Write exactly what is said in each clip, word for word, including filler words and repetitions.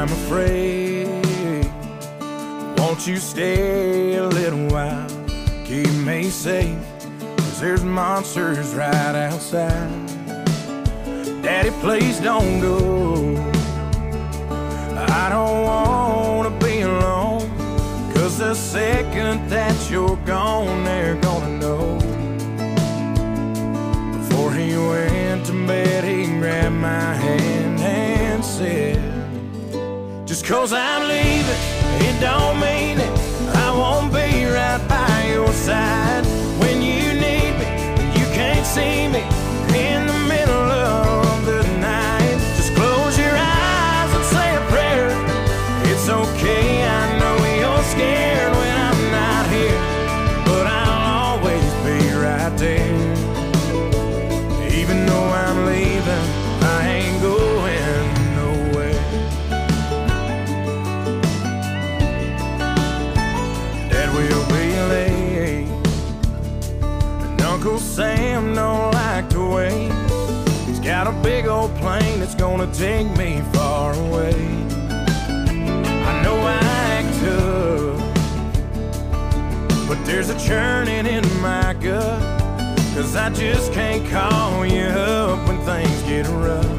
I'm afraid. Won't you stay a little while? Keep me safe, 'cause there's monsters right outside. Daddy, please don't go. I don't wanna be alone, 'cause the second that you're gone, they're gonna know. Before he went to bed, he grabbed my hand and said, just 'cause I'm leaving, it don't mean it. I won't be right by your side when you need me. You can't see me in the middle of the night. Just close your eyes and say a prayer. It's okay, I know you're scared when I'm not here, but I'll always be right there. Even though I'm leaving, I ain't going nowhere. Dad will be late, and Uncle Sam don't like to wait. He's got a big old plane that's gonna take me far away. I know I act tough, but there's a churning in my gut, 'cause I just can't call you up when things get rough.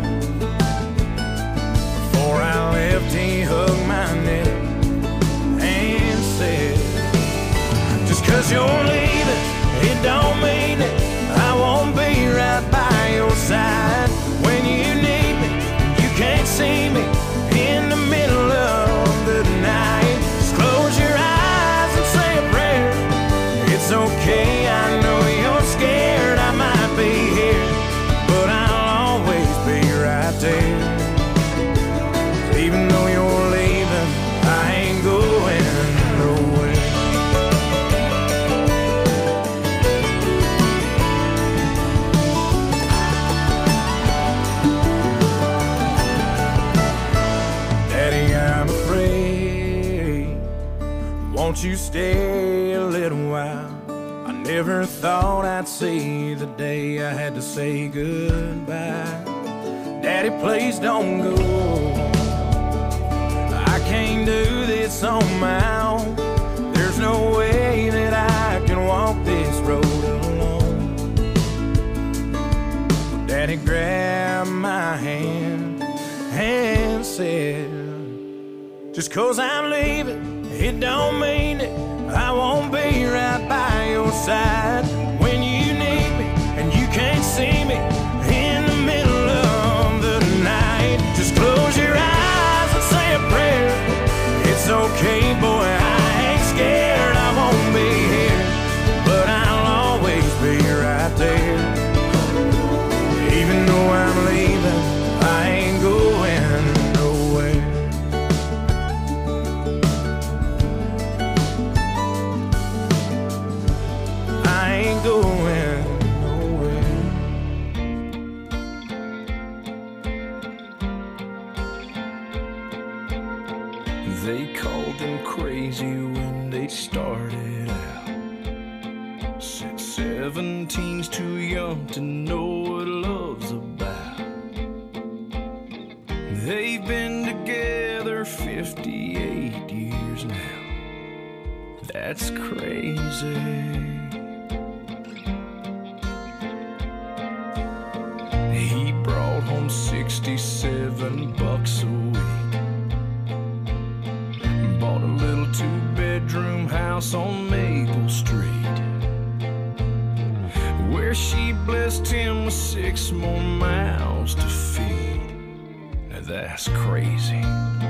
Before I left, he hugged my neck and said, just 'cause you're leaving, it don't mean it. I won't be right by your side when you need me. You can't see me in the middle of the night. Just close your eyes and say a prayer. It's okay, I know you're scared. I might be here, but I'll always be right there. Even though you're leaving, I ain't going nowhere. Daddy, I'm afraid. Won't you stay a little while? I never thought I'd see the day I had to say goodbye. Daddy, please don't go. I can't do this on my own. There's no way that I can walk this road alone. Daddy grabbed my hand and said, just 'cause I'm leaving, it don't mean it. I won't be right by your side when you need me, and you can't see me in the middle of the night. Just close your eyes and say a prayer. It's okay, boy, I ain't scared. I won't be here, but I'll always be right there. Even though I'm leaving, I ain't going nowhere. I ain't going nowhere. They called them crazy when they started out. Said seventeen's too young to know what love's about. They've been together fifty-eight years now. That's crazy. He brought home sixty-seven bucks a week. Bought a little two-bedroom house on Maple Street, where she blessed him with six more mouths to feed. Now that's crazy.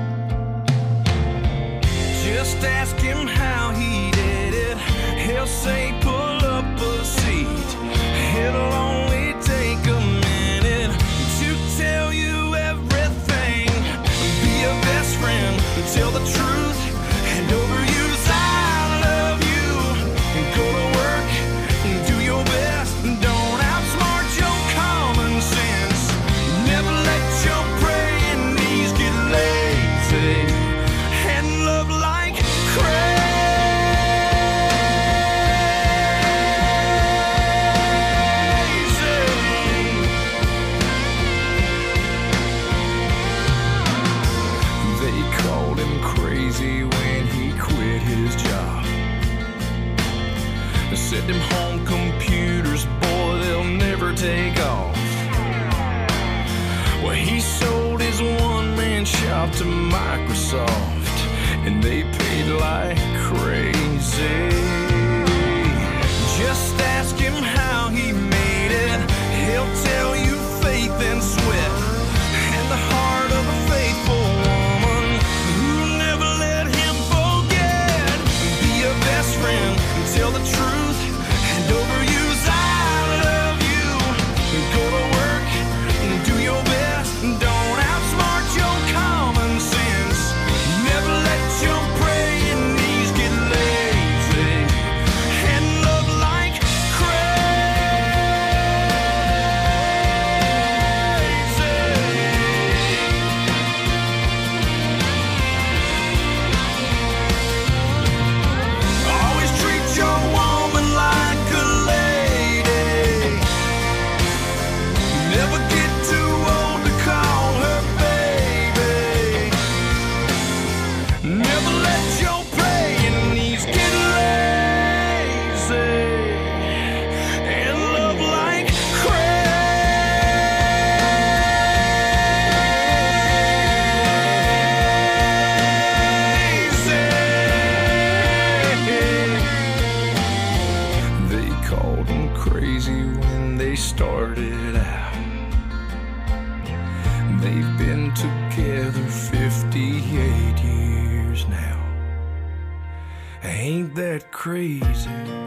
Just ask him how he did it. He'll say pull up a seat. It'll only take a minute to tell you everything. Be a best friend, tell the truth, and overuse I love you. Go to work, do your best, don't outsmart your common sense. Never let your praying knees get lazy, and love like crazy. to Microsoft, and they paid like crazy. Just ask him how he made it. He'll tell you faith and sweat and the heart of a faithful woman who never let him forget. Be a best friend, tell the truth, and overuse I love you. Go to work and do your best. Don't outsmart your common sense. Never let your praying knees get lazy. And love like always treat your woman like a lady. Never get too old to call her baby. Never let your praying knees get lazy. And love like crazy. They called him crazy when they started out. They've been together fifty-eight years now. Ain't that crazy?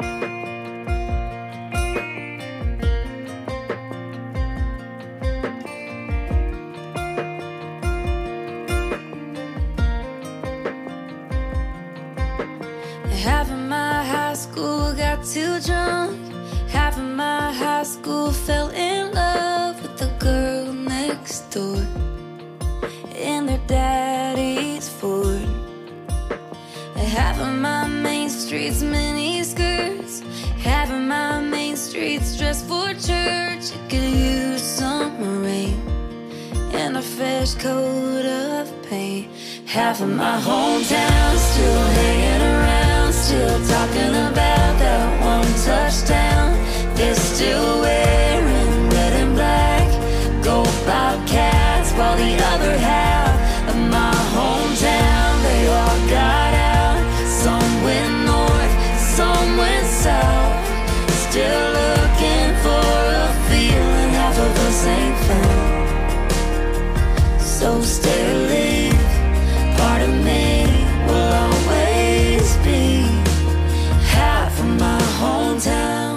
Half of my high school got too drunk. Half of my high school fell in love with the girl next door in their daddy's Ford. Half of my main street's mini skirts. Half of my main street's dressed for church. It could use some rain and a fresh coat of paint. Half of my hometown still hanging around, still talking about that one touchdown. They're still wearing red and black, go Bobcats, while the other half of my hometown, they all got out. Some went north, some went south, still looking for a feeling half of us ain't found. So stay or leave, part of me will always be half of my hometown.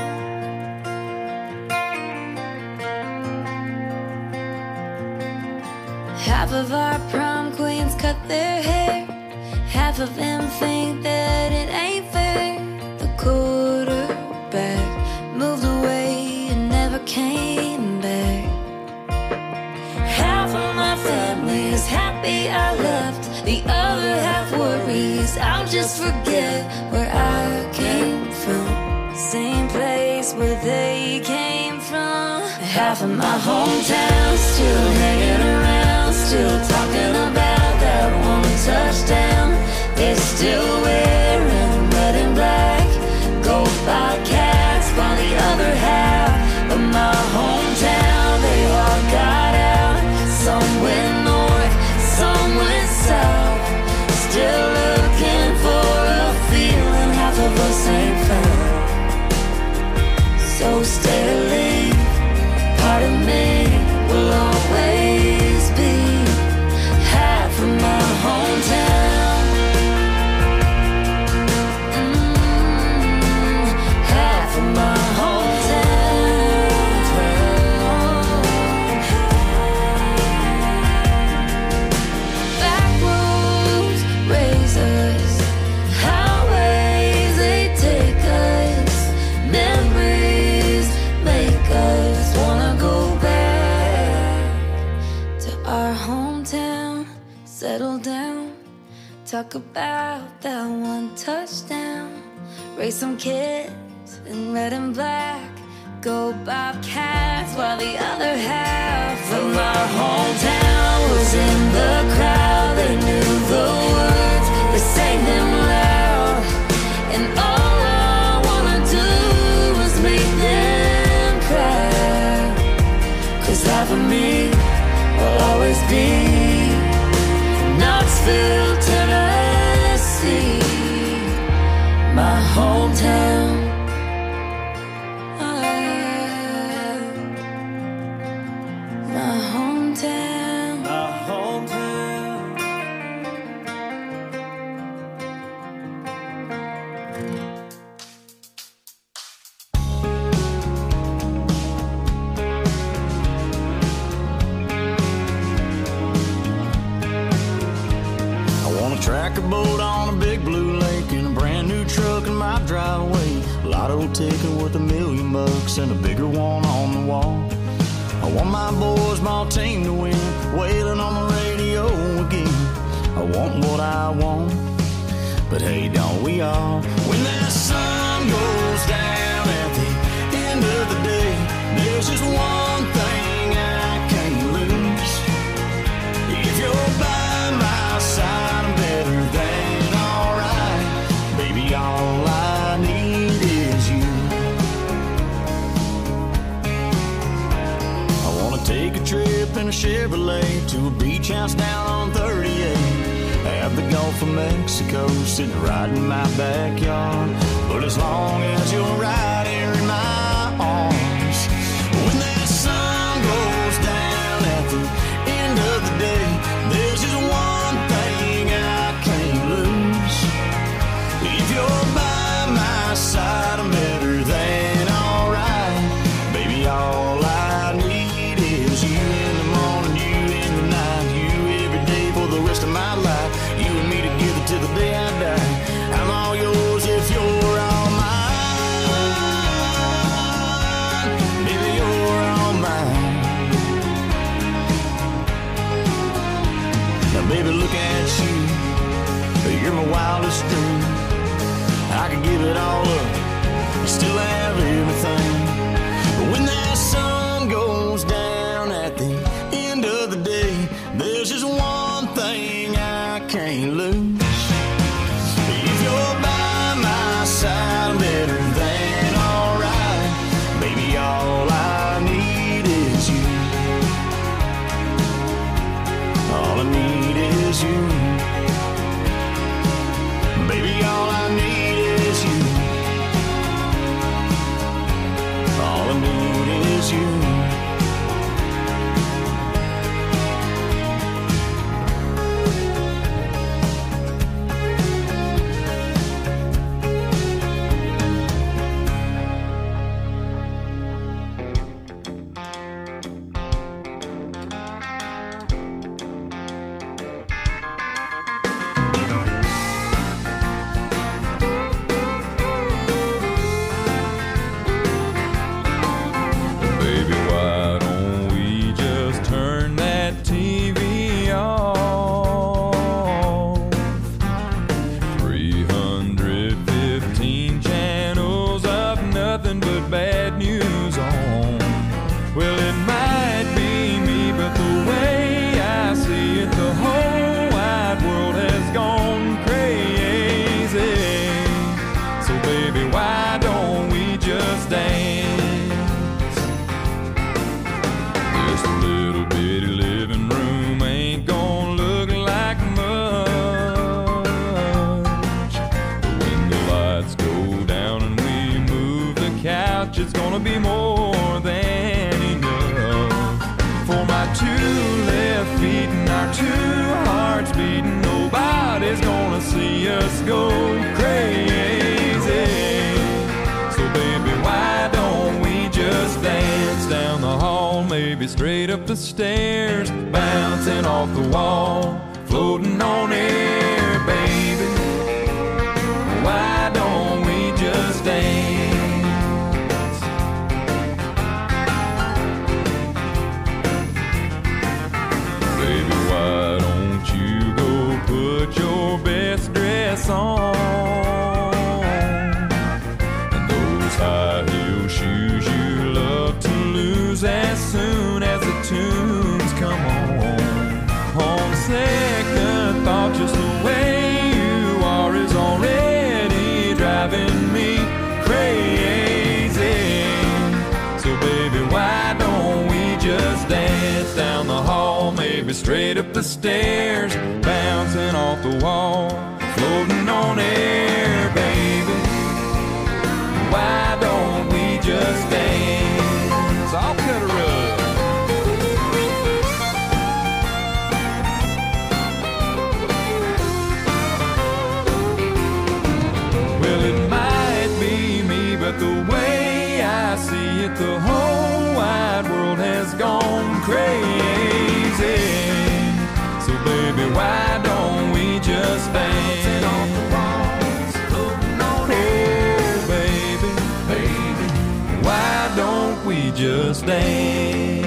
Half of our prom queens cut their hair. Half of them think that it ain't fair. The quarterback moved away and never came back. Half of my family is happy I left. The other half worries I'll just forget where I came from. Same place where they came from. Half of my hometown still hanging around, still talking about that one touchdown. They're still wearing red and black, go Bobcats, while the other half of my hometown, they all got out. Some went north, some went south, still looking for a feeling half of us ain't found. So stay or leave, part of me will always be half of my hometown. Mm, half of my hometown. Back roads raise us, highways they take us, memories make us wanna go back to our hometown, settle down, talk about that one touchdown, raise some kids in red and black, go Bobcats, while the other half of my hometown was in the crowd. They knew the words, they sang them loud, and all I wanna do is make them cry. 'Cause half of me will always be Nashville, Tennessee, my hometown. Ah, my hometown. My hometown. Tracker boat on a big blue lake in a brand new truck in my driveway. Lotto ticket worth a million bucks and a bigger one on the wall. I want my boys, my team to win, wailing on the radio again. I want what I want, but hey, don't we all? When that sun goes down at the end of the day, there's just one thing I can't lose. If you're by my side, I'm better than alright. Baby, all I need is you. I wanna take a trip in a Chevrolet to a beach house down on thirty-eight. Have the Gulf of Mexico sitting right in my backyard. But as long as you're right here in my arms, when that sun goes down at the end of the day, there's just one thing I can't lose. If you're by my side, I'm better than alright. Baby, all I need is you in the morning, you in the night, you every day for the rest of my life. You and me together till the day I die. I'm all yours if you're all mine. Baby, you're all mine. Now, baby, look at you. You're my wildest dream. I could give it all up, you still have everything. But when that sun goes down at the end of the day, there's just one thing I can't lose. If you're by my side, I'm better than alright. Baby, all I need is you. All I need is you. Baby, all I need is you. All I need is you. It's gonna be more than enough for my two left feet and our two hearts beating. Nobody's gonna see us go crazy. So baby, why don't we just dance down the hall, maybe straight up the stairs, bouncing off the wall, floating on air, baby. Why don't we just dance? Put your best dress on and those high heel shoes you love to lose as soon as the tunes come on. On second thought, just the way you are is already driving me crazy. So baby, why don't we just dance down the hall, maybe straight up the stairs, bounce bouncing off the wall, floating on air, baby. Why don't we just dance? I'll cut a rug. Well, it might be me, but the way I see it, the whole wide world has gone crazy. So baby, why don't we just dance? Oh baby, baby, why don't we just dance?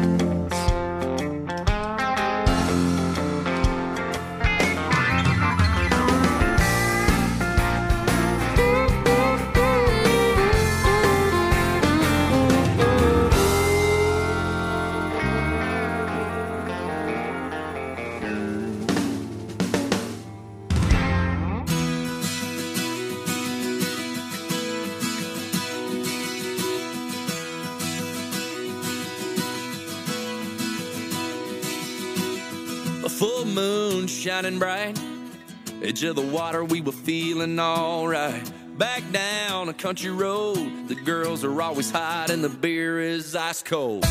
Full moon shining bright, edge of the water, we were feeling alright. Back down a country road, the girls are always hot and the beer is ice cold.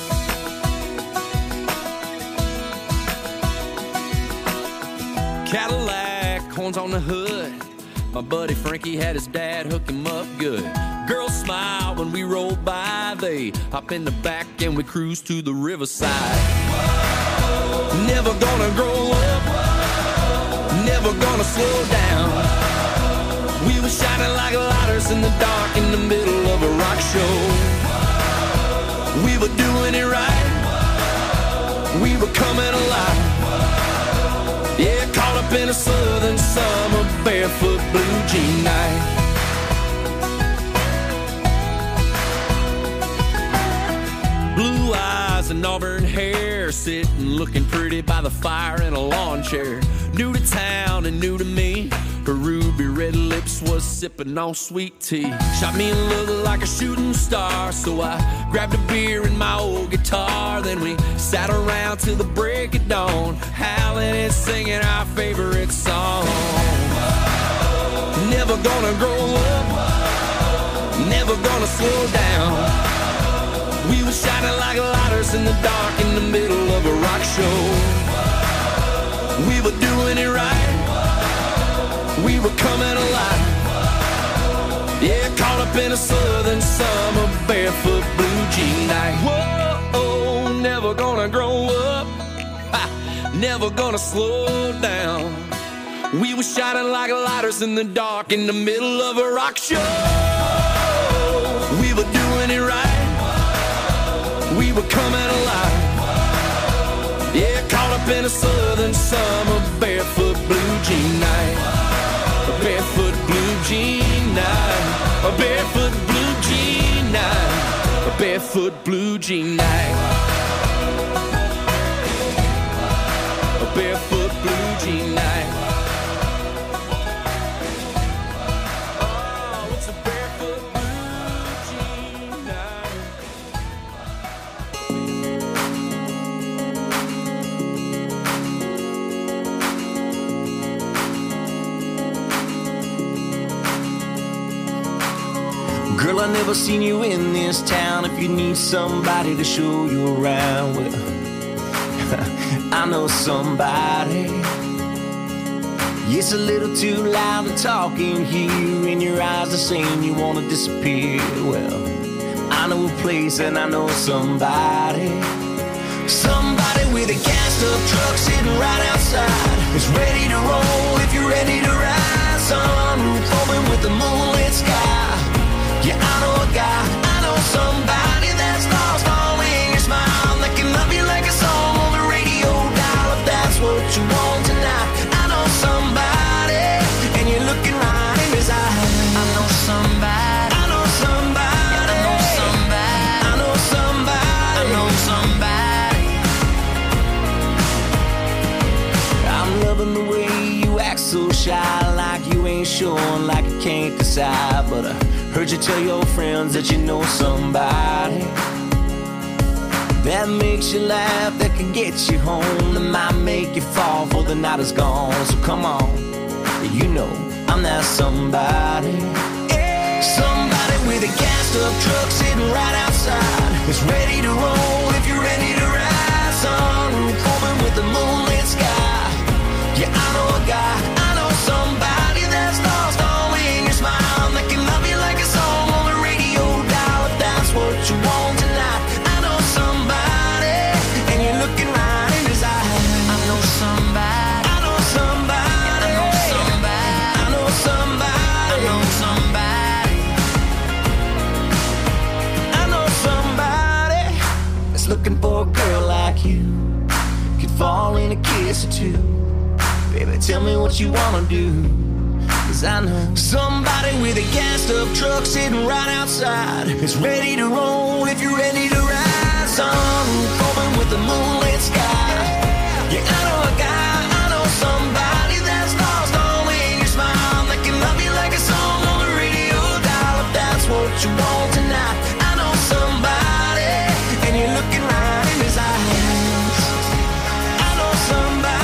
Cadillac, horns on the hood, my buddy Frankie had his dad hook him up good. Girls smile when we roll by, they hop in the back and we cruise to the riverside. Never gonna grow up, never gonna slow down. We were shining like lighters in the dark in the middle of a rock show. We were doing it right, we were coming alive. Yeah, caught up in a southern summer, barefoot blue jean night. Blue eyes and auburn hair, sitting looking pretty by the fire in a lawn chair. New to town and new to me, her ruby red lips was sipping on sweet tea. Shot me a look like a shooting star, so I grabbed a beer and my old guitar. Then we sat around till the break of dawn, howling and singing our favorite song. Never gonna grow up, never gonna slow down. We were shining like lighters in the dark in the middle of a rock show. We were doing it right, we were coming alive. Yeah, caught up in a southern summer, barefoot blue jean night. Whoa, never gonna grow up, ha, never gonna slow down. We were shining like lighters in the dark in the middle of a rock show. We were doing it right, we were coming alive. Yeah, caught up in a southern summer, barefoot blue jean night. A barefoot blue jean night. A barefoot blue jean night. A barefoot blue jean night. A barefoot blue jean night. Oh, it's a barefoot blue jean night. Girl, I never seen you in this town. If you need somebody to show you around, well, I know somebody. It's a little too loud to talk in here, and your eyes are saying you wanna disappear. Well, I know a place and I know somebody. Somebody with a gassed up truck sitting right outside. It's ready to roll if you're ready to ride. Sunroof open with the moonlit sky. Yeah, I know a guy, I know somebody that's lost all in your smile, that can love you like a song on the radio dial. If that's what you want tonight, I know somebody, and you're looking right in his eyes. I know somebody, I know somebody, I know somebody, I know somebody, I know somebody. I'm loving the way you act so shy, like you ain't sure, like you can't decide, but I heard you tell your friends that you know somebody. that makes you laugh, that can get you home, that might make you fall for the night is gone. So come on, you know I'm that somebody. Somebody with a gassed up truck sitting right outside. It's ready to roll if you're ready to ride. Sunroof open with the moonlit sky. Yeah, I know a guy, I know somebody that's lost all in your smile, that can love you like a song on the radio dial. If that's what you want tonight, I know somebody, and you're looking right in his eyes. I know somebody, I know somebody, I know somebody, I know somebody, I know somebody, I know somebody that's looking for a girl like you, could fall in a kiss or two. Baby, tell me what you wanna do, 'cause I know somebody with a gassed up truck sitting right outside. It's ready to roll if you're ready to ride. Sunroof open with the moonlit sky. Yeah, I know a guy, I know somebody that's lost all in your smile, that can love you like a song on the radio dial. If that's what you want tonight, I know somebody, and you're looking right in his eyes. I know somebody,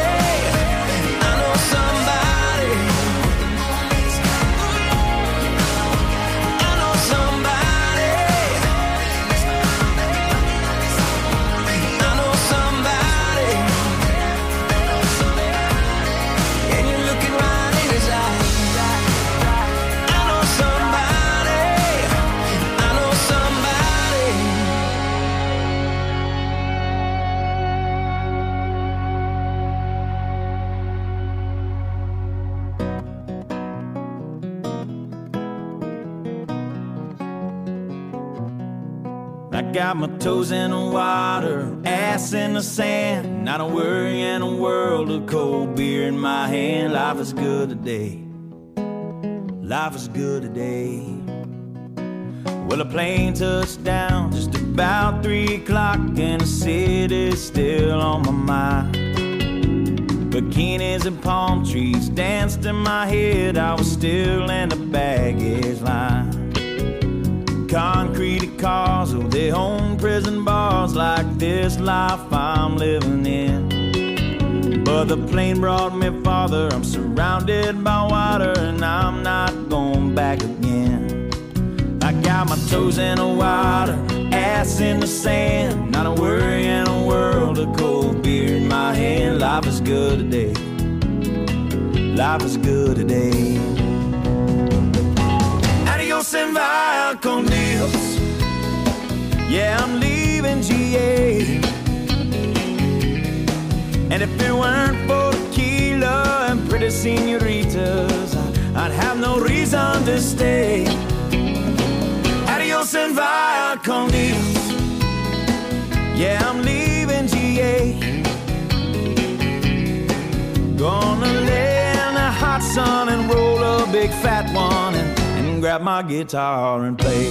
got my toes in the water, ass in the sand, not a worry in a world of cold beer in my hand. Life is good today, life is good today. Well, a plane touched down just about three o'clock, and the city's still on my mind. Bikinis and palm trees danced in my head, I was still in the baggage line. Concrete cars, oh, they own prison bars, like this life I'm living in. But the plane brought me farther, I'm surrounded by water, and I'm not going back again. I got my toes in the water, ass in the sand, not a worry in a world of cold beer in my hand. Life is good today, life is good today. Adios and via con Dios. Yeah, I'm leaving G A. And if it weren't for tequila and pretty senoritas, I'd have no reason to stay. Adios and via con Dios. Yeah, I'm leaving G A. Gonna lay in the hot sun and roll a big fat one, and grab my guitar and play.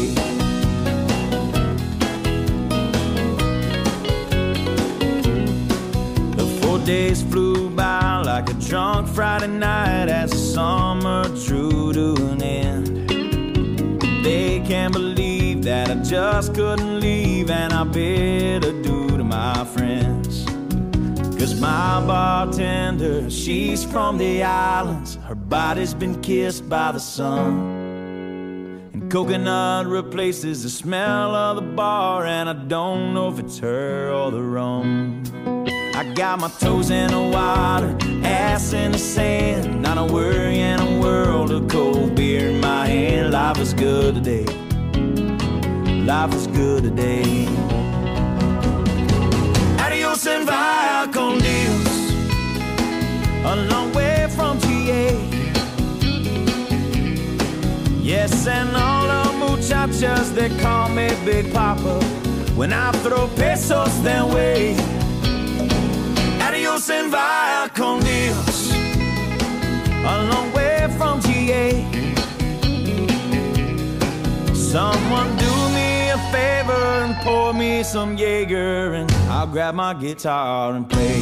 The four days flew by like a drunk Friday night as the summer drew to an end. They can't believe that I just couldn't leave, and I bid adieu to my friends. 'Cause my bartender, she's from the islands, her body's been kissed by the sun. Coconut replaces the smell of the bar, and I don't know if it's her or the rum. I got my toes in the water, ass in the sand, not a worry in a world of cold beer in my hand. Life is good today, life is good today. Adios and via con Dios, a long way from G A. Yes, and all the muchachas, they call me Big Papa when I throw pesos their way. Adios and via con Dios, a long way from G A. Someone do me a favor and pour me some Jaeger, and I'll grab my guitar and play.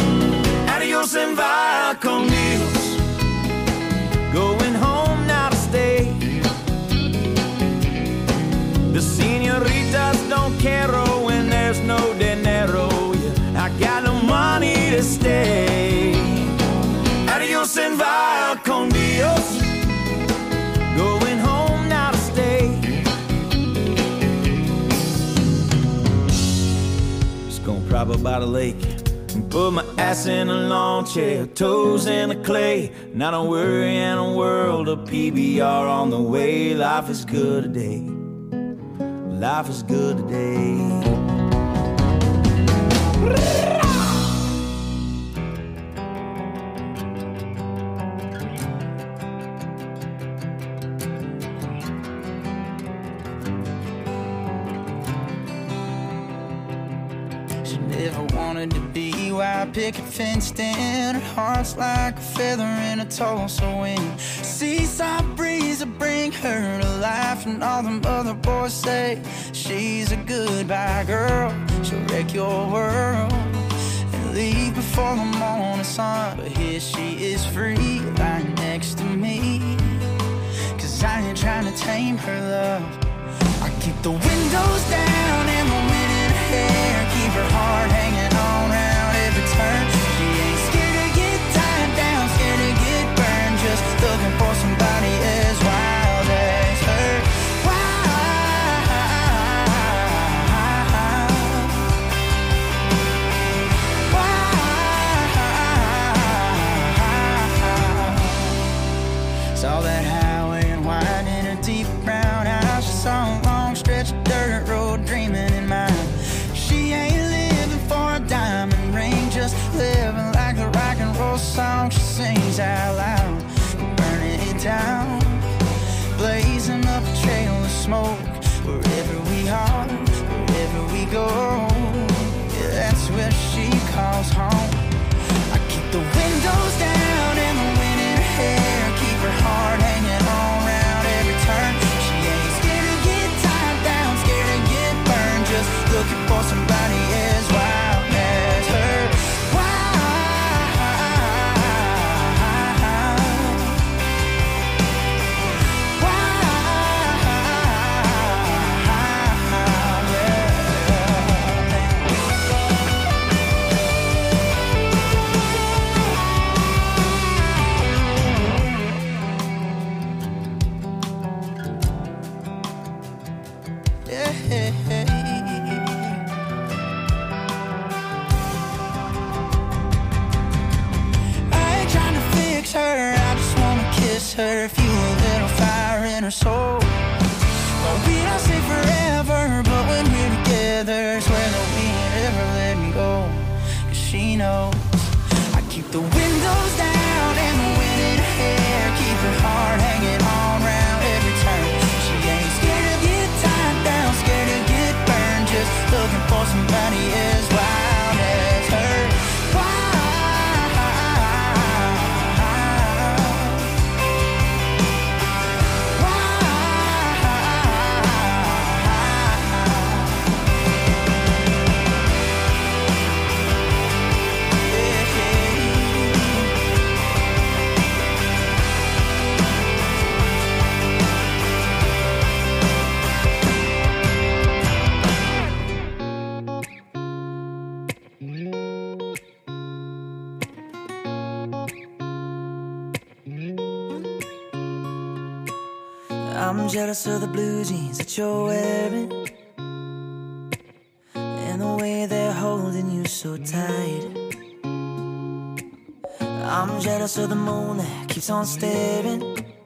Adios and via con Dios, going home now to stay. up by the lake and put my ass in a lawn chair, toes in the clay. Not a worry in a world of P B R on the way. Life is good today. Life is good today. Picket fenced in, her heart's like a feather in a Tulsa wind. Seaside breeze will bring her to life, and all them other boys say she's a goodbye girl. She'll wreck your world and leave before the morning sun. But here she is free, lying next to me, 'cause I ain't trying to tame her love. I keep the windows down and the wind in her hair, keep her heart hanging on round every turn. She ain't scared to get tied down, scared to get burned, just looking for somebody as wild as her. Wild, wild. Saw that highway and wide in her deep brown eyes. She saw a long stretch of dirt road dreaming in mind. She ain't living for a diamond ring, just living like the rock and roll song she sings out loud. Burning it down, blazing up a trail of smoke. Wherever we are, wherever we go, yeah, that's where she calls home. I keep the windows down and the wind in her hair, keep her heart hanging on round every turn. She ain't scared to get tied down, scared to get burned, just looking for somebody as wild as her. Her, fuel a little fire in her soul. Well, we don't say forever, but when we're together, swear that we ain't ever letting go. 'Cause she knows I keep the windows down and the wind in her hair, keep her heart hanging on round every turn. She ain't scared to get tied down, scared to get burned, just looking for somebody as wild as her. I'm jealous of the blue jeans that you're wearing, and the way they're holding you so tight. I'm jealous of the moon that keeps on staring,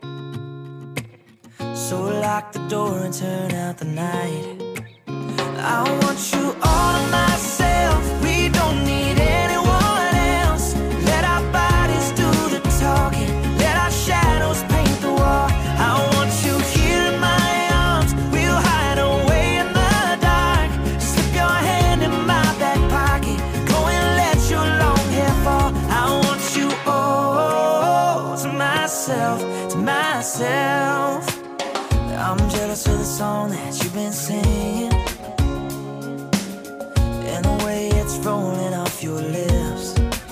so lock the door and turn out the night. I want you all to myself, we don't need anyone else. Let our bodies do the talking, let our shadows paint the wall. I want you here in my arms, we'll hide away in the dark. Slip your hand in my back pocket, go and let your long hair fall. I want you all to myself, to myself. I'm jealous of the song that you've been singing, and the way it's rolling off your lips.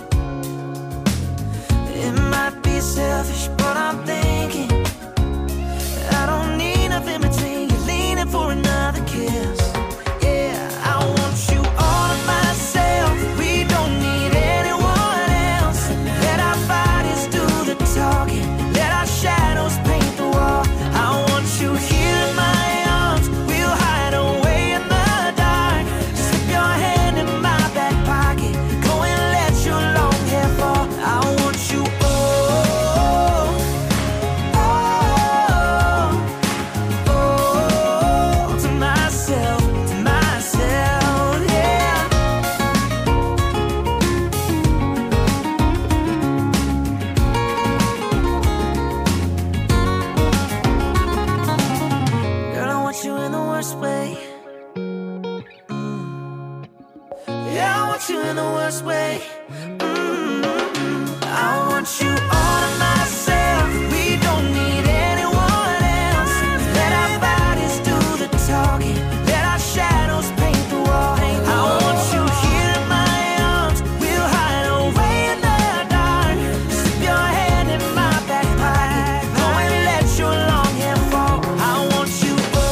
It might be selfish, but I'm thinking I don't need nothing between you, leaning for another kiss. Yeah, I want you all to myself, we don't need anyone else. Let our bodies do the talking, let our shadows paint the wall. I want you here in my arms, we'll hide away in the dark. Slip your hand in my back pocket. you in the worst way. Mm-hmm. I want you all to myself. We don't need anyone else. Let our bodies do the talking. Let our shadows paint the wall. I want you here in my arms. We'll hide away in the dark. Slip your hand in my back pocket. Go and let your long hair fall. I want you oh,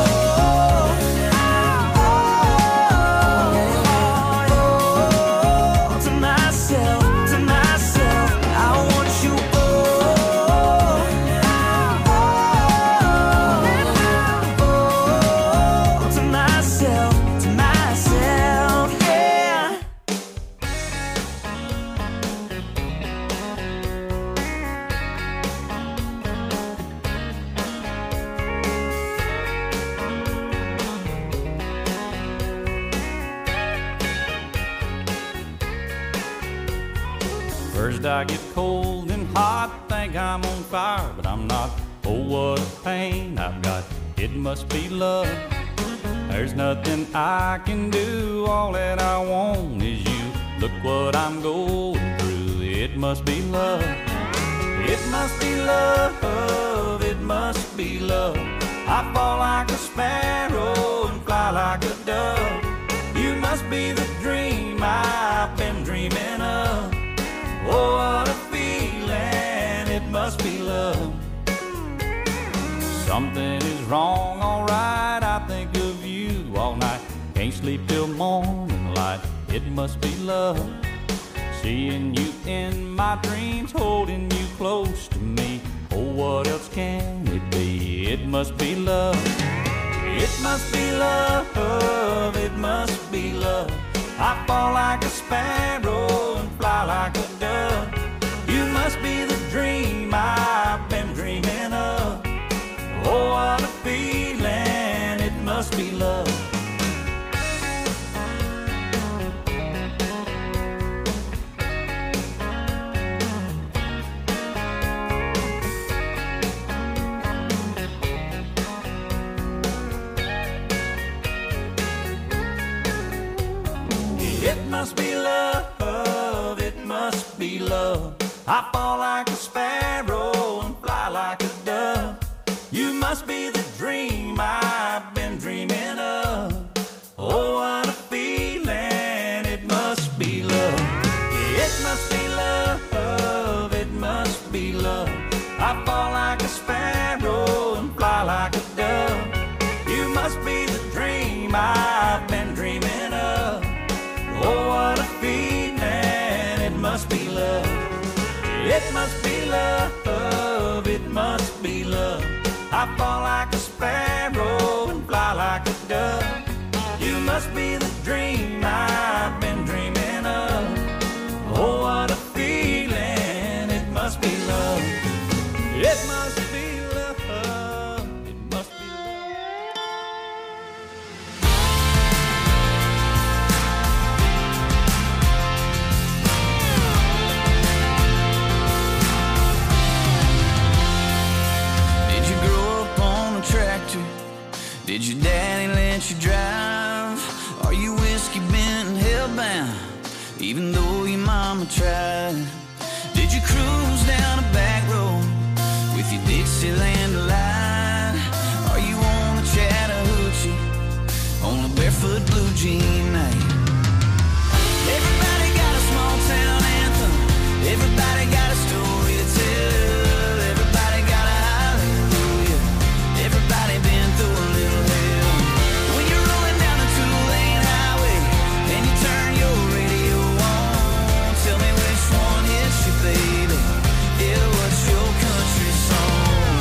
oh, oh, to myself, to myself. I want you oh, oh, to myself, to myself, yeah. First I get cold and hot, think I'm on fire, but I'm not. Oh, what a pain I've got, it must be love. There's nothing I can do, all that I want is you. Look what I'm going through, it must be love. It must be love, it must be love. I fall like a sparrow and fly like a dove. You must be the dream I've been dreaming of. Oh, what a feeling, it must be love. Something is wrong, alright, I think of you all night. Can't sleep till morning light, it must be love. Seeing you in my dreams, holding you close to me. Oh, what else can it be? It must be love. It must be love, it must be love. I fall like a sparrow and fly like a dove. You must be the dream I've been dreaming of. Oh, what a feeling, it must be love. It must be love, it must be love. I fall like a sparrow and fly like a dove. You must be the dream I've been dreaming of. Oh, what a feeling, it must be love. It must be love, it must be love. I fall like a sparrow and fly like a dove. You must be the dream I've been dreaming of. Oh, what a feeling, it must be love. It must be love, it must be love. I fall like a sparrow and fly like a dove. You must be the dream I've been dreaming of. Oh, what a feeling, it must be love. It must be love, it must be love. Did you grow up on a tractor? Did your daddy let you drive? Are you whiskey bent and hellbound, even though your mama tried? Did you cruise down a back road with your Dixieland delight? Are you on a Chattahoochee on a barefoot blue jean night? Everybody got a small town anthem. Everybody got a story to tell. Everybody got a hallelujah. Everybody been through a little hell. When you're rolling down a two-lane highway and you turn your radio on, tell me which one hits you, baby. Yeah, what's your country song?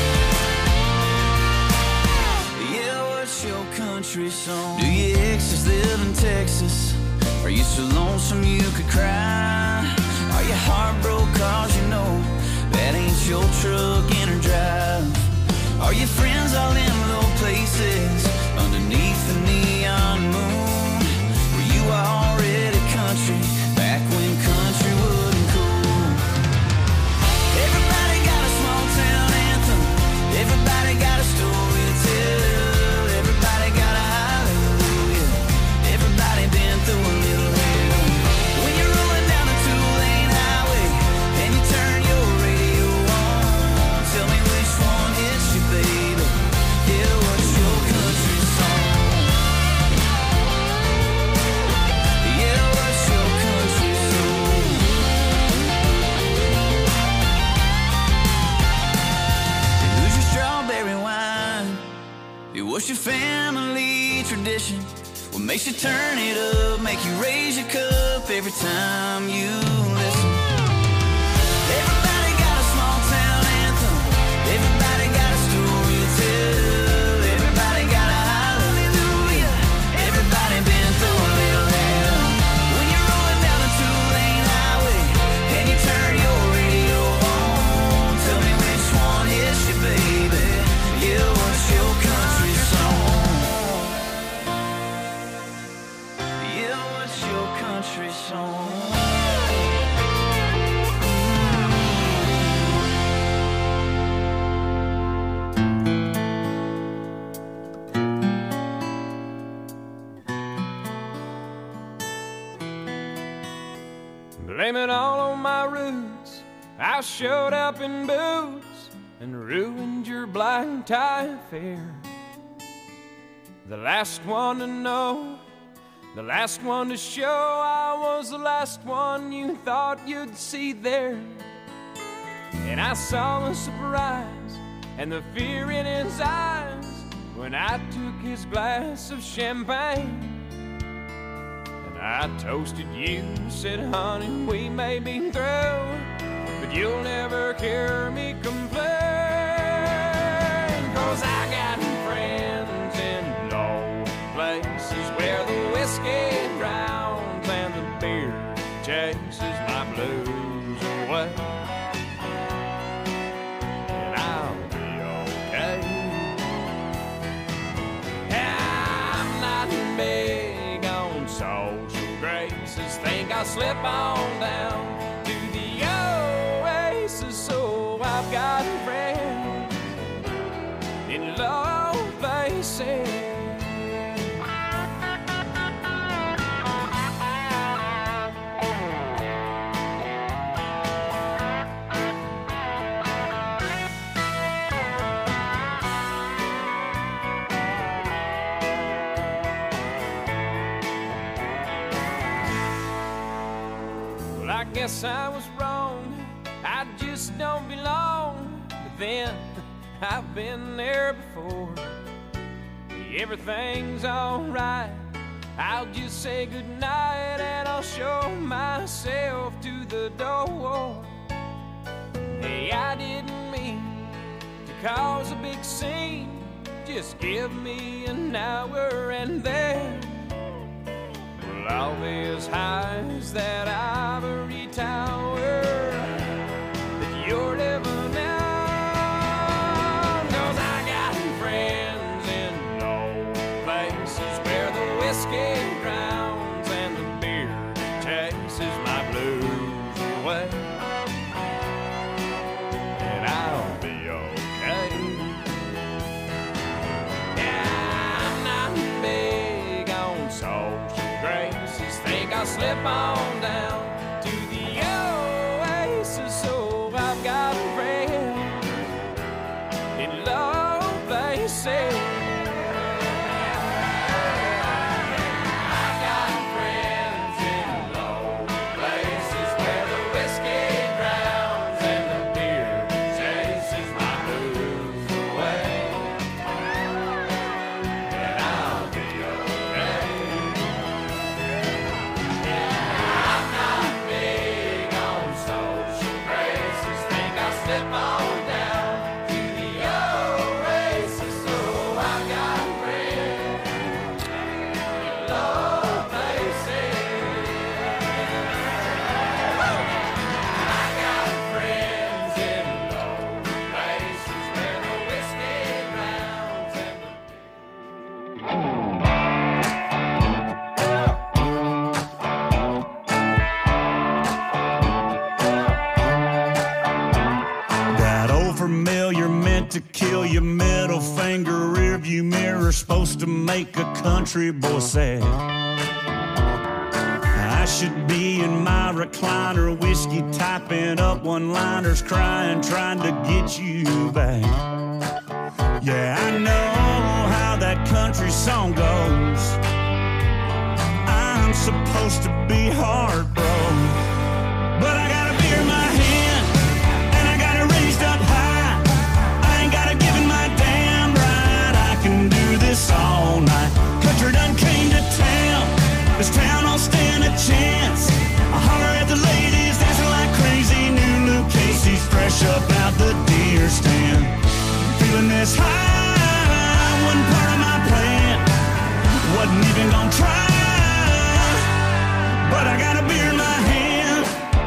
Yeah, what's your country song? Do your exes live in Texas? Are you so lonesome you could cry? Are you heartbroken cause you know that ain't your truck in or drive? Are your friends all in low places underneath the neon moon? Were you already country back when country wasn't cool? Everybody got a small town anthem. Everybody got a story to tell. Everybody got a hallelujah. Everybody been through a little hell. What's your family tradition? What makes you turn it up, make you raise your cup every time you listen? Everybody got a small town anthem. Everybody got a story to tell. Everybody got a hallelujah. Everybody been through a little hell. When you're rolling down a two-lane highway and you turn your radio on, tell me which one hits you, baby. Yeah, what's your country song? Yeah, what's your country song? Blame it all on my roots. I showed up in boots and ruined your black tie affair. The last one to know, the last one to show, I was the last one you thought you'd see there. And I saw the surprise and the fear in his eyes when I took his glass of champagne. I toasted you, said, honey, we may be through, but you'll never hear me complain. Cause I got friends in low places where the whiskey drowns and the beer chases my blues away. And I'll be okay. I'm not big on social graces, think I'll slip on down to the oasis. So I've got friends in low places. I guess I was wrong, I just don't belong. But then, I've been there before. Everything's alright, I'll just say goodnight and I'll show myself to the door. Hey, I didn't mean to cause a big scene, just give me an hour and then all these highs that ivory tower that you're living on. Cause I got friends in low places where the whiskey drowns and the beer chases my blues away. And I'll be okay. Yeah, I'm not big on social graces, think I'll slip on down to the oasis. So I've got friends in low places. I've got friends in low places where the whiskey drowns and the beer chases my blues away. And I'll be okay. Slip on down to the oasis. So I got friends in low places. I got friends in low places where the whiskey drowns and familiar meant to kill your middle finger rearview mirror, supposed to make a country boy sad. I should be in my recliner, whiskey typing up one-liners, crying, trying to get you back. Yeah, I know how that country song goes. I'm supposed to be heartbroken, but I got a beer in my hand and I got it raised up high. I ain't gotta give in my damn right. I can do this Feeling this high wasn't part of my plan. Wasn't even gonna try, but I got a beer in my hand.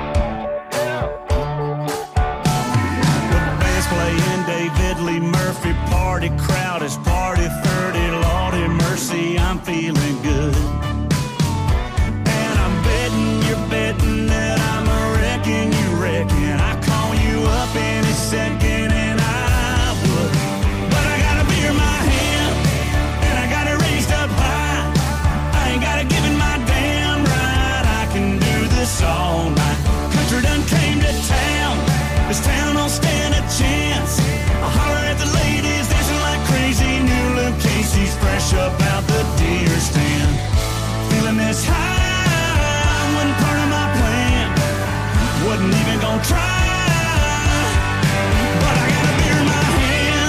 The band's playing David Lee Murphy. Party crowd is party thirty. Lordy mercy, I'm feeling good. And I'm betting you're betting that I'm a wrecking you reckon I call you up any second and I would. But I got a beer in my hand and I got it raised up high. I ain't got it given my damn right. I can do this all night. Country done came to town. This town don't stand a chance. I holler at the ladies dancing like crazy. New Luke Casey's fresh up out the deer stand. Feeling this high wasn't part of my plan. Wasn't even gonna try, but I got a beer in my hand.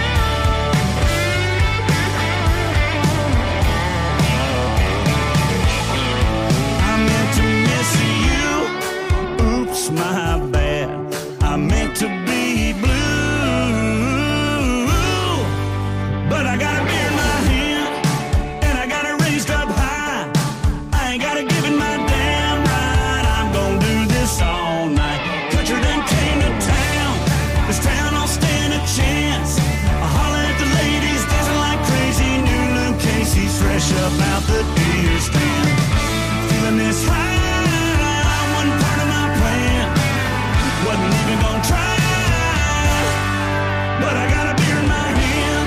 I meant to miss you. Oops, my bad. I meant to be blue, but I got a beer in my hand and I got it raised up high. I ain't got it given my damn right. I'm gonna do this all night. Country done came to town. This town don't stand a chance. I holler at the ladies dancing like crazy. New Luke Casey's fresh up out the deer stand. Feeling this high wasn't part of my plan. Wasn't even gonna try, but I got a beer in my hand.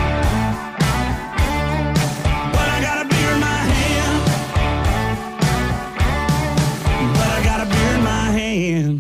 But I got a beer in my hand. But I got a beer in my hand.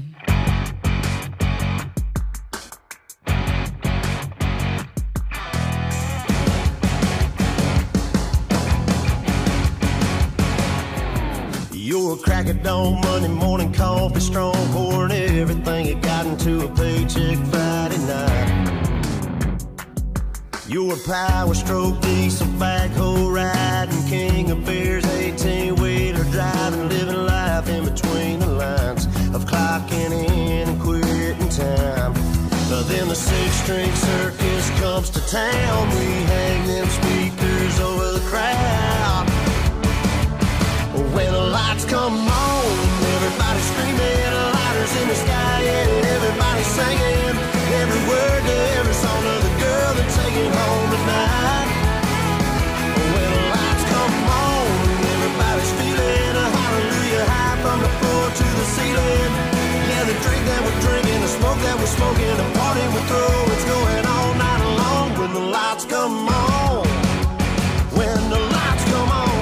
You're a crack of dawn, Monday morning coffee, strong pouring everything you got into a paycheck Friday night. You're a power stroke, diesel backhoe riding, king of beers, eighteen-wheeler driving, living life in between the lines of clocking in and quitting time. But then the six-string circus comes to town, we hang them speakers over the crowd. When the lights come on, everybody's screaming, lighters in the sky, and everybody's singing every word to every song of the girl they're taking home tonight. When the lights come on, everybody's feeling a hallelujah high from the floor to the ceiling. Yeah, the drink that we're drinking, the smoke that we're smoking, the party we throw, it's going all night long. When the lights come on, when the lights come on.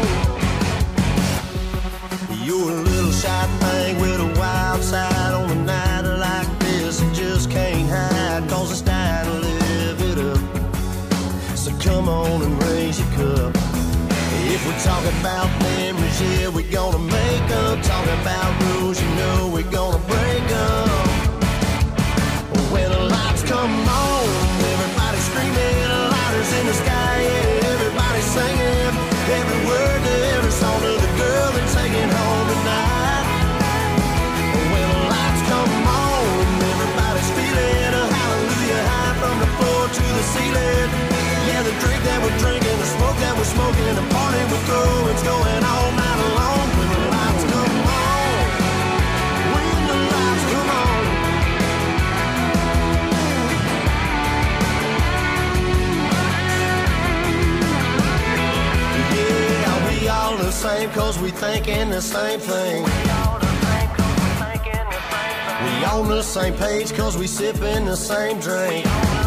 You're a little shy thing with a wild side on a night like this. You just can't hide, cause it's time to live it up. So come on and raise your cup. If we're talking about memories, yeah, we're gonna make up. Talking about rules, you know we're gonna break up. When the lights come on, everybody's screaming, lighters in the sky, yeah, everybody's singing every word to every song of the girl they're taking home tonight. When the lights come on, everybody's feeling a hallelujah high from the floor to the ceiling. Yeah, the drink that we're drinking, the smoke that we're smoking, the party we throw, it's going all night long. When the lights come on, when the lights come on. Yeah, we all the same cause we thinking the same thing. We on the same page cause we sipping the same drink.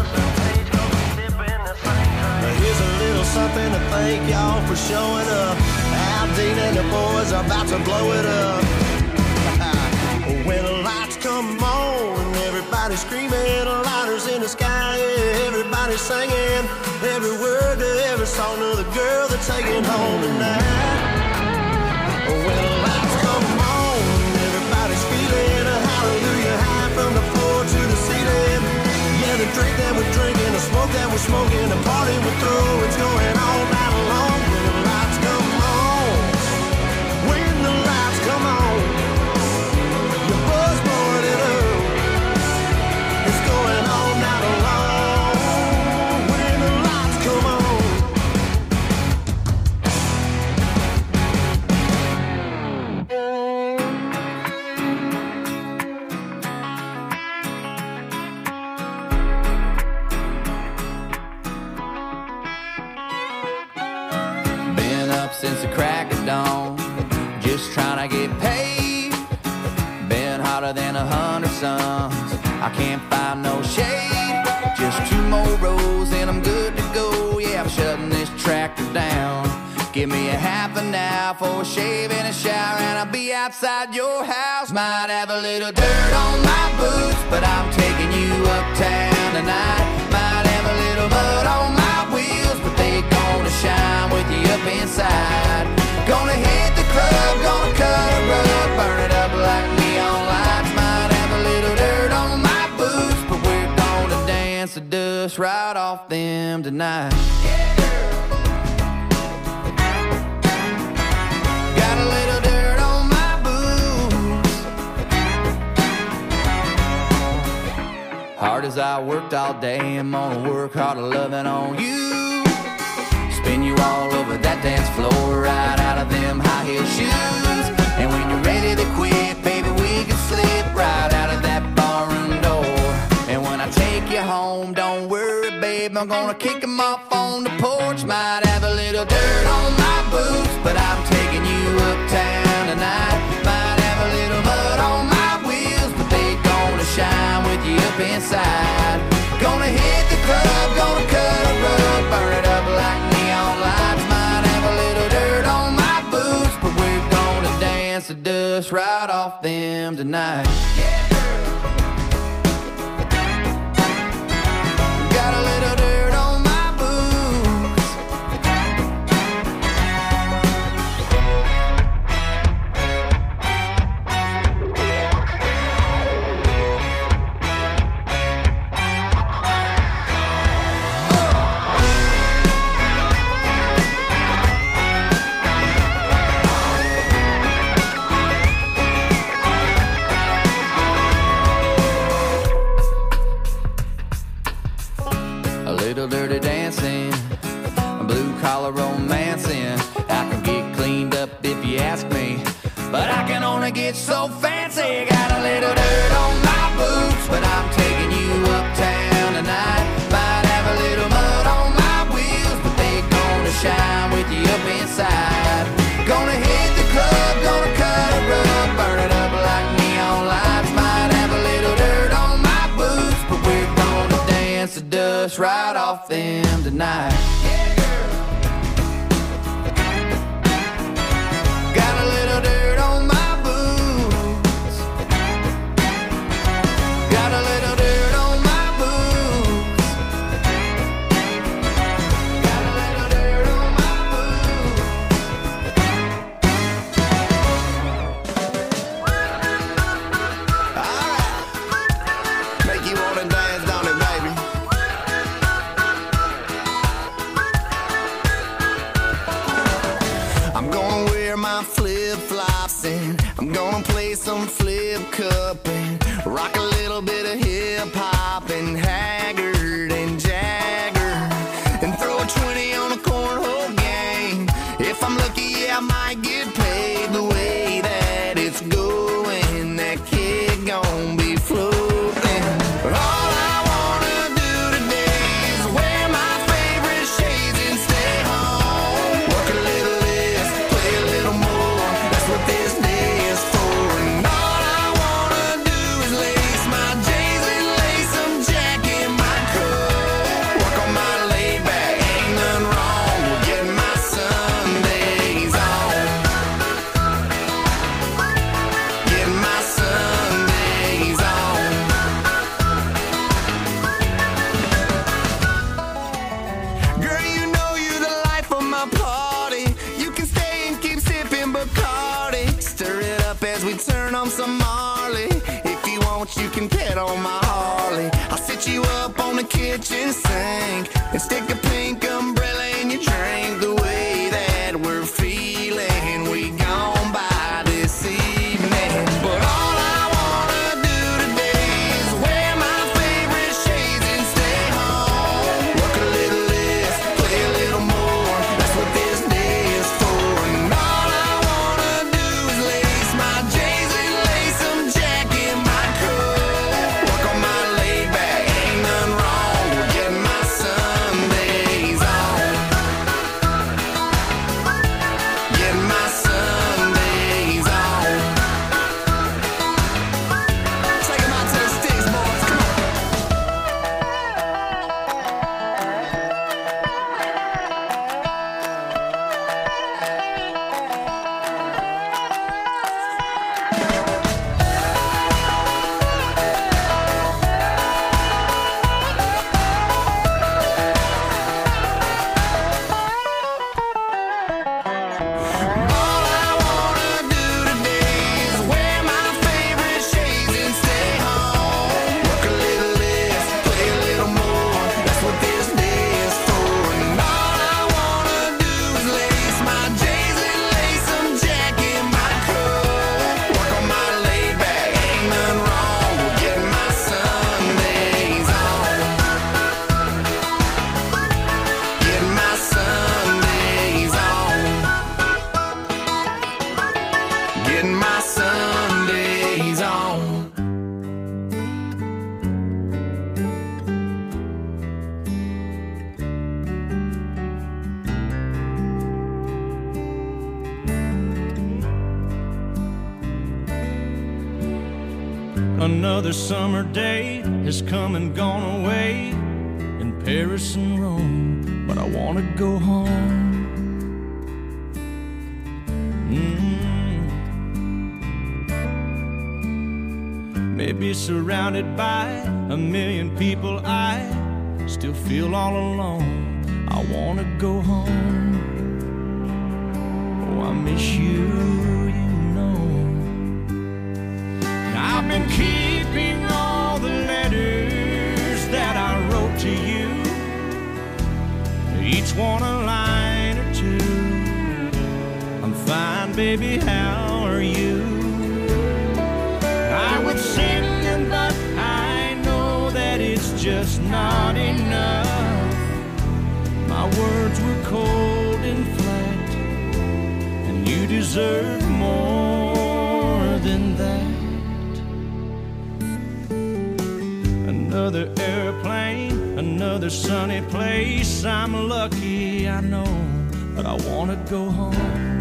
Here's a little something to thank y'all for showing up. Al Dean and the boys are about to blow it up. When the lights come on, everybody's screaming, lighters in the sky, yeah, everybody's singing every word to every song of the girl they're taking home tonight. When the lights come on, everybody's feeling a hallelujah high from the floor to the ceiling. Yeah, the drink that we're drinking, the smoke that we're smoking, the party we throw, it's going all night long. When the lights come on, when the lights come on, your buzz blowing it up, it's going all night long. up since the crack of dawn, just trying to get paid. Been hotter than a hundred suns, I can't find no shade. Just two more rows and I'm good to go. Yeah, I'm shutting this tractor down. Give me a half an hour for a shave and a shower, and I'll be outside your house. Might have a little dirt on my boots, but I'm taking you uptown tonight. Might have a little mud on my wheels, but they gonna shine with you up inside. Gonna hit the club, gonna cut a rug, burn it up like neon lights. Might have a little dirt on my boots, but we're gonna dance the dust right off them tonight. Yeah. Hard as I worked all day, I'm gonna work harder loving on you. Spin you all over that dance floor, right out of them high heel shoes. And when you're ready to quit, baby, we can slip right out of that barroom door. And when I take you home, don't worry, babe, I'm gonna kick them off on the porch. Might have a little dirt on my boots, but I'm taking you uptown tonight. Might have a little mud on my wheels, but they gonna shine with you up inside. Gonna hit the club, gonna cut a rug, burn it up like neon lights. Might have a little dirt on my boots, but we're gonna dance the dust right off them tonight. Yeah, girl. Got a little dirt on my boots. Little dirty dancing, blue collar romancing. I can get cleaned up if you ask me, but I can only get so fancy. Got a little dirt on my boots, but I'm taking you uptown tonight. Might have a little mud on my wheels, but they gonna shine with you up inside. Gonna hit the club, gonna cut a rug, burn it up like neon lights. Might have a little dirt on my boots, but we're gonna dance the dust right off them tonight. Yeah, girl. Got a little dirt on my boots. Got a little dirt on my boots. Got a little dirt on my boots. All right. Make you wanna dance, don't it, baby? I'm gonna wear my flip-flops and I'm gonna play some flip cup and rock a little bit of hip-hop and Haggard and Jagger and throw a twenty on a cornhole game. If I'm lucky, yeah, I might get paid. The way that it's going, that kid gon' be floating. But all I wanna do today is wear my favorite shades and stay home. Work a little less, play a little more. That's what this day is for. And all I wanna do is lace my J's and lace some Jack in my coat. Work on my laid back, ain't nothing wrong with getting my Sundays on. Getting my Sundays on. Girl, you know you the life of my party. You can stay and keep sipping Bacardi. Stir it up as we turn on some Marley. If you want, you can pet on my Harley. I'll sit you up on the kitchen sink and stick a pink umbrella in your drink. The way that we're feeling, we gon' buy this evening. But all I wanna do today is wear my favorite shades and stay home. Work a little less, play a little more. That's what this day is for. And all I wanna do is lace my J's and lace some Jack in my coat. Work on my laid back, ain't nothing wrong with getting my Sundays on. Another summer day has come and gone away in Paris and Rome, but I want to go home. Mm. Maybe surrounded by a million people, I still feel all alone. I want to go home. Oh, I miss you, you know. I've been keeping all the letters that I wrote to you, each one a line or two. I'm fine, baby, how are you? I would send them, but I know that it's just not enough. My words were cold and flat, and you deserve more than that. Another airplane, another sunny place. I'm lucky, I know, but I want to go home.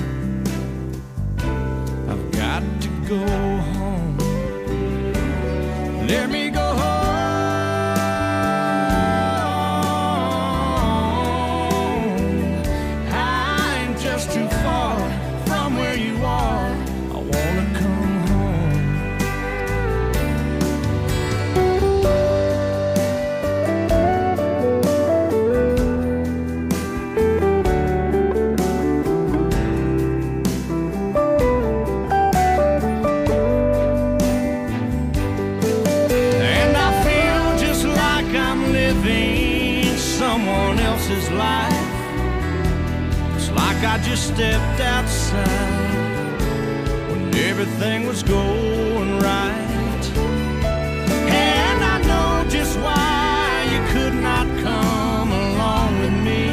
I've got to go home. Let me go home. I'm just too far from where you are. I want to come home. Someone else's life. It's like I just stepped outside when everything was going right. And I know just why you could not come along with me.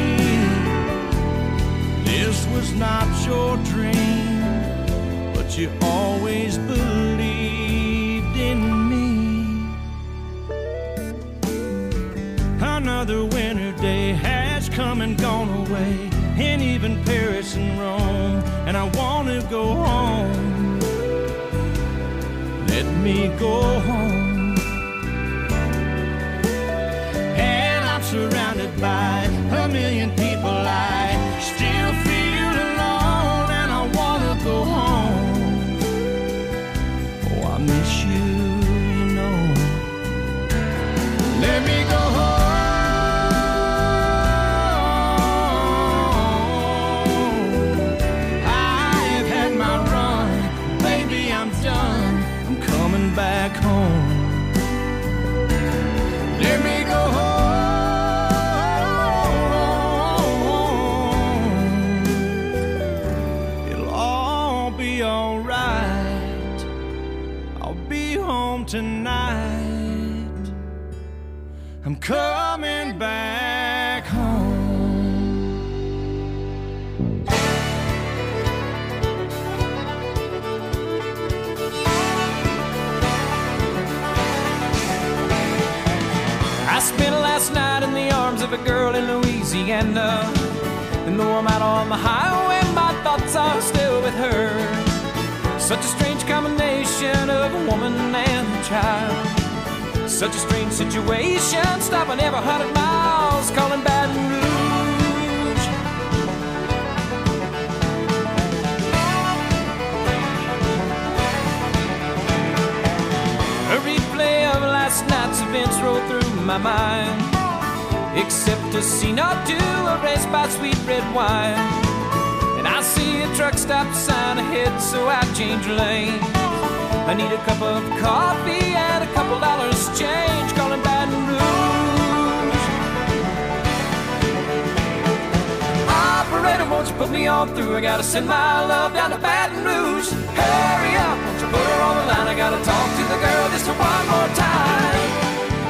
This was not your dream, but you always believed in me. Another winter day has come and gone away, and even Paris and Rome, and I want to go home. Let me go home. And I'm surrounded by a million people. I still feel alone, and I want to go home. Oh, I miss you, you know. Let me go home. Back home. Let me go home. It'll all be alright. I'll be home tonight. I'm coming back home. I spent last night in the arms of a girl in Louisiana, and though I'm out on the highway, my thoughts are still with her. Such a strange combination of a woman and a child. Such a strange situation, stopping every hundred miles, calling Baton Rouge. A replay of last night's events rolled through my mind, except a scene or two erased by sweet red wine. And I see a truck stop sign ahead, so I change lanes. I need a cup of coffee and a couple dollars change, calling Baton Rouge. Operator, won't you put me on through? I gotta send my love down to Baton Rouge. Hurry up, won't you put her on the line? I gotta talk to the girl just one more time.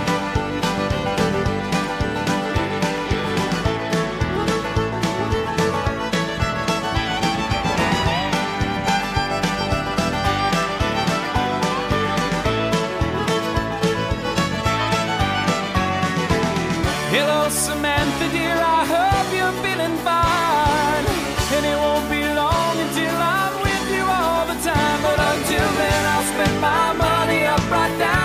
Hello, Samantha, dear, I hope you're feeling fine. And it won't be long until I'm with you all the time. But until then, I'll spend my money up right down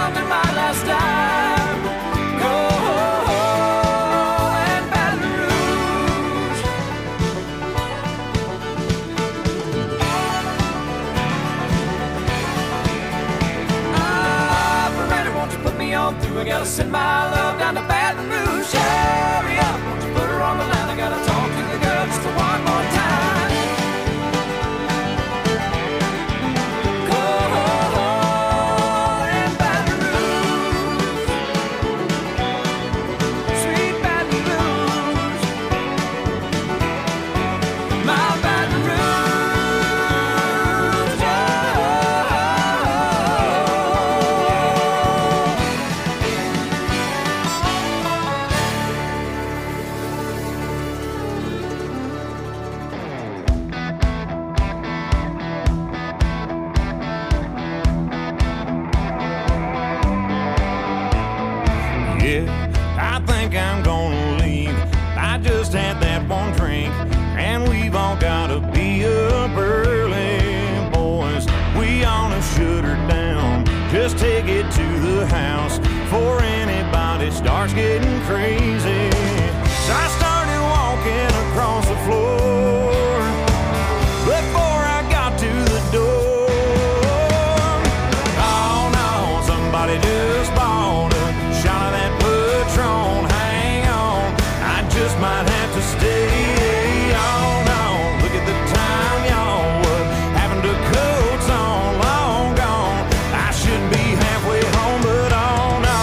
might have to stay. Oh no, look at the time, y'all. What happened to coats on, long gone? I should be halfway home, but oh no.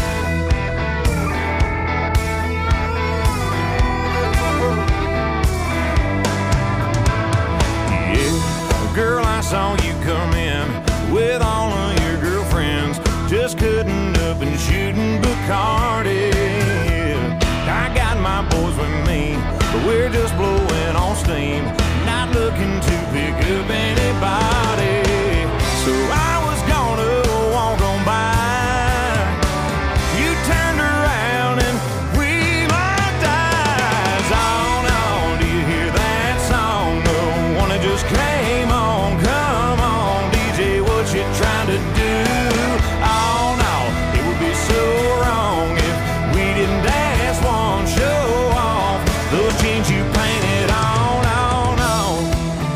Yeah, girl, I saw you come in with all of your girlfriends, just cutting up and shooting Bacardi. I got my boys with me, but we're just blowing on steam, not looking to pick up anybody. So I was gonna walk on by. You turned around and we locked eyes. Oh no, do you hear that song? The one that just came on. Come on, D J, what you trying to do? Oh no, it would be so wrong if we didn't dance one show off. Those